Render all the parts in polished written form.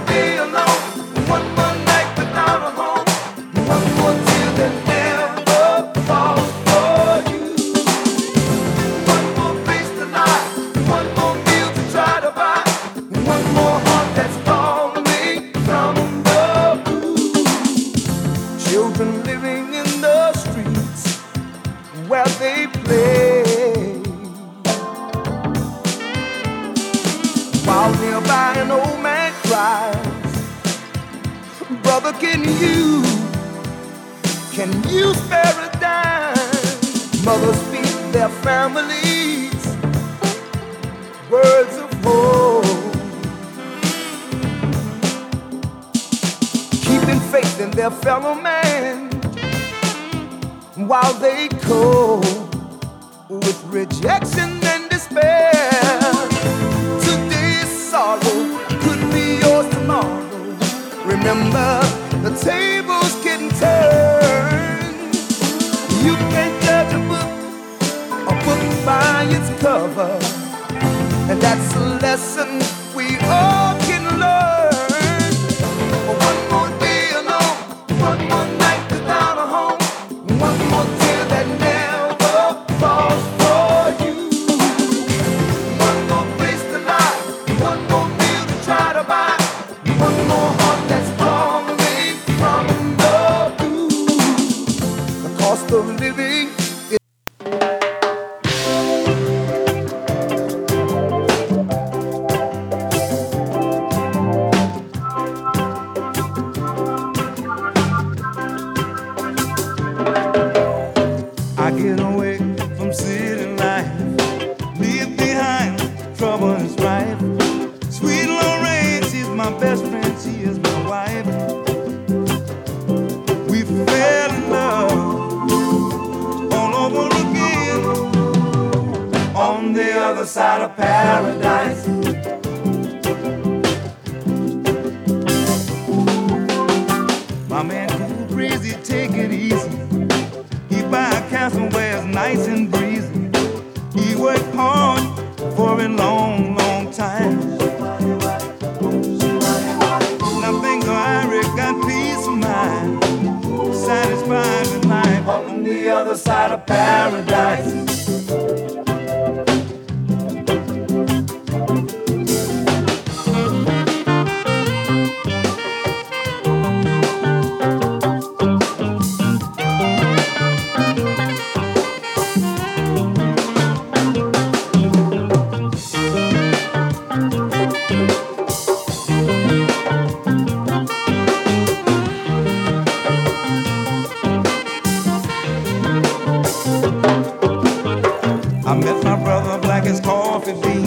day alone, one more night without a home, one more tear that never falls for you. One more face to lie, one more meal to try to buy, one more heart that's lonely from the blue. Children living in the streets where they play, while nearby an old man cries, brother, can you spare a dime? Mothers feed their families words of hope, keeping faith in their fellow man while they cope with rejection and despair. Today's sorrow could be yours tomorrow. Remember, the tables can turn. You can't judge a book by its cover, and that's a lesson we all can learn. One more day alone, one more night without a home, one more tear that never falls for you. One more place to lie, one more meal to try to buy, one more heart that's lonely from the blue. The cost of living is I get away from city life, leave behind trouble and strife. Sweet Lorraine, she's my best friend, she is my wife. We fell in love all over again on the other side of paradise. My man cool breezy, take it easy. He buy a castle where it's nice and breezy. He worked hard for a long, long time. Now things are Irish, got peace of mind, satisfied with life on the other side of paradise. I met my brother black as coffee bean.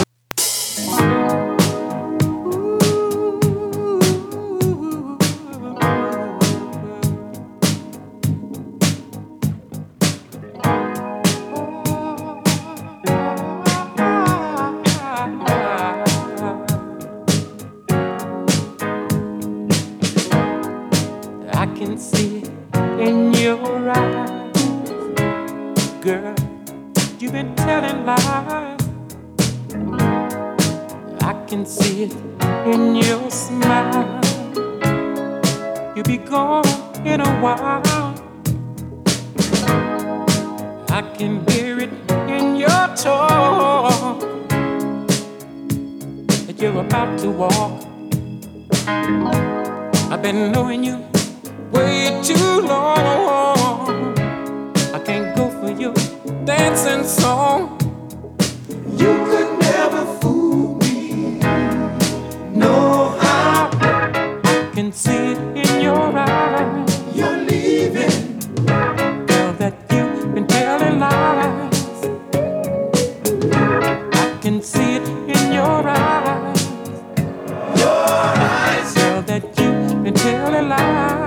I can see it in your eyes, girl. You've been telling lies. I can see it in your smile. You'll be gone in a while. I can hear it in your talk that you're about to walk. I've been knowing you way too long. I can't go for your dancing song. You could never fool me, no how. I can see it in your eyes. You're leaving, Girl, that you've been telling lies. I can see it in your eyes. Girl, that you've been telling lies.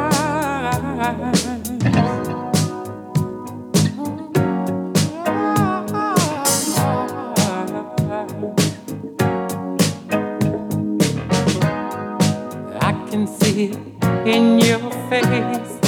I can see it in your face.